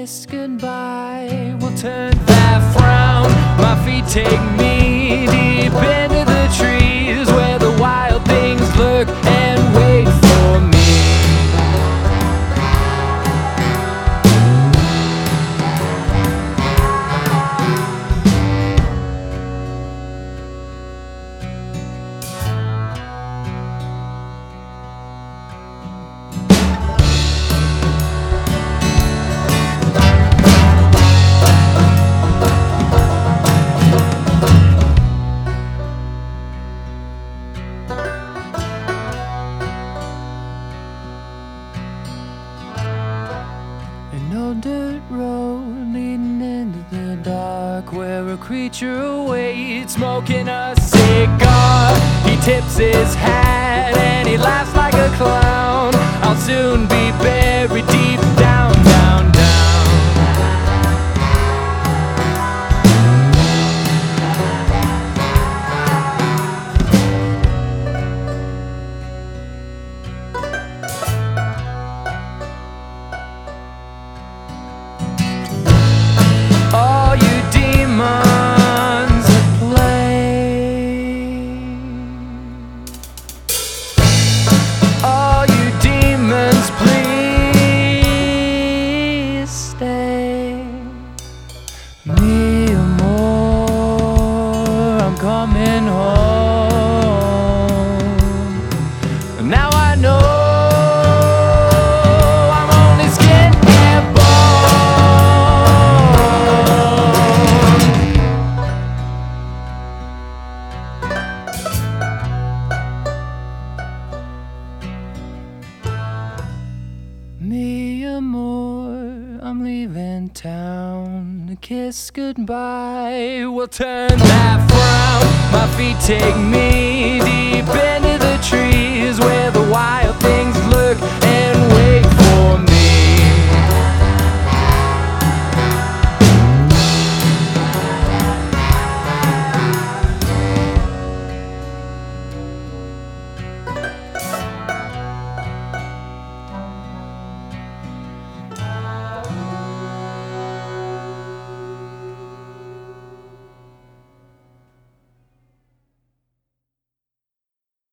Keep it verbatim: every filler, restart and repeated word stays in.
kiss goodbye will turn that frown. My feet take me deep into the trees where the wild things lurk and wait for me. An old dirt road leading into the dark, where a creature awaits, smoking a cigar. He tips his hat and he laughs like a clown. I'll soon be buried deep down, down, down. All you demons at play, all you demons, please stay. Me amor, I'm coming home. Now I know I'm only skin and Me amor, I'm leaving town. A kiss goodbye will turn that frown. My feet take me deep into the trees where the wild things lurk